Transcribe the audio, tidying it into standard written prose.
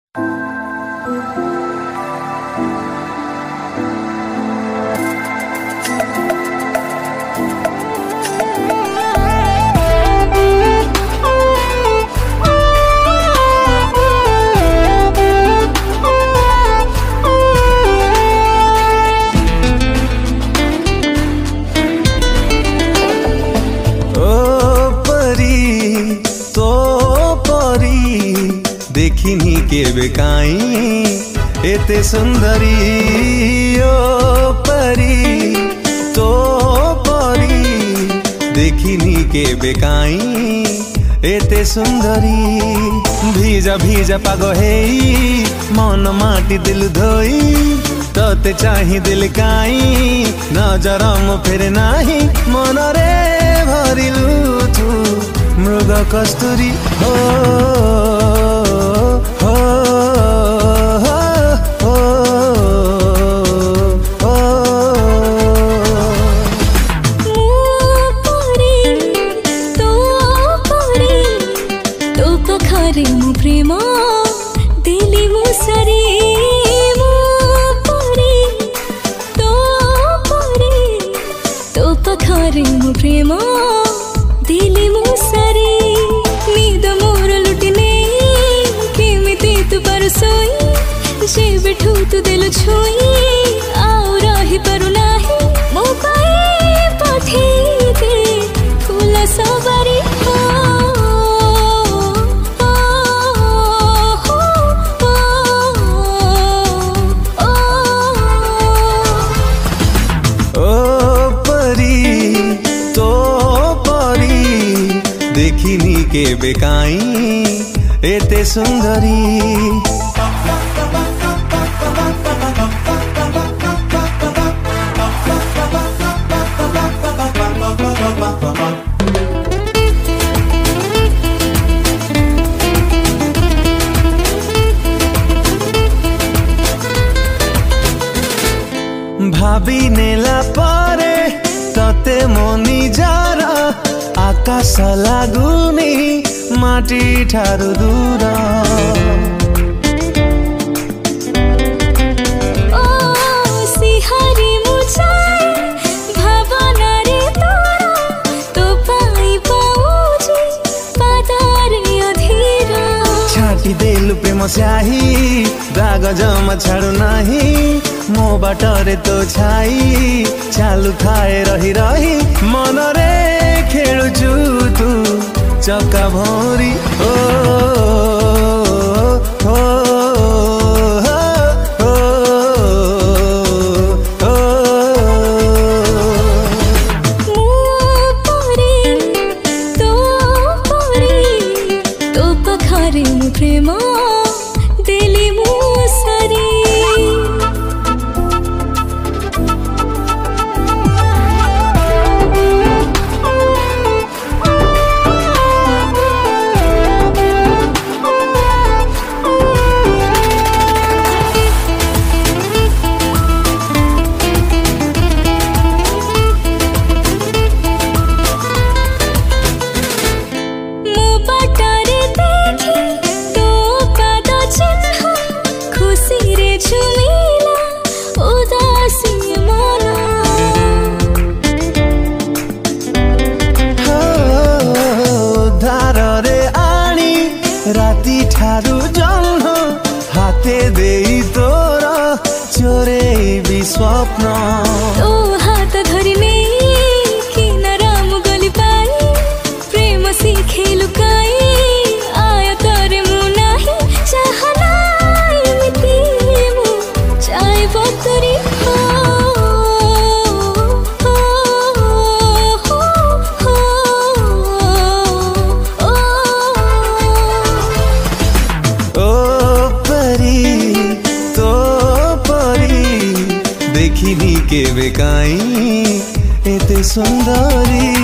देखिनी केबे काई एते सुंदरी ओ परी तो परी देखिनी केबे काई एते सुंदरी भीजा भीजा पाग हेई मन माटी दिल धोई तते चाही दिल काई नजर मु फेर नाही मन रे भरिलु तू मृग कस्तूरी हो प्रेम दिली मुसरी परे तो पखरे मो प्रेम दिली मुसरी नीद मोर लुटिने केमिति तु परसोई जे बिठू तु दिल छुई आउ रही पारु नाही मो पाए पठेई दे फूल सबरी देखिनी केबे काई एते सुंदरी भाभी नेला पारे तते मोनी जारा आकाश लागुनी माटी ठारु दूर ओ सिहारी मुझाए भावना रे तोरा तो पाई पाऊजी पादारे अधीरा छाटी देलु प्रेम स्याही दाग जमा छाडु नाही मो बाटरे तो छाई चालू थाए रही रही मन रे खेलुचु तू चक्का भौरी ओ पखरे प्रेम दिली मुसरी राती ठारू जन्म हाते देई तोर चोरे भी स्वप्न तो हाथ धरिने किन राम गली पाई प्रेम सीखे लुकाई आया तोरे मु नाही चाहनाई मिति मु चाहे बतरी देखिनी केबे काई एते सुंदरी।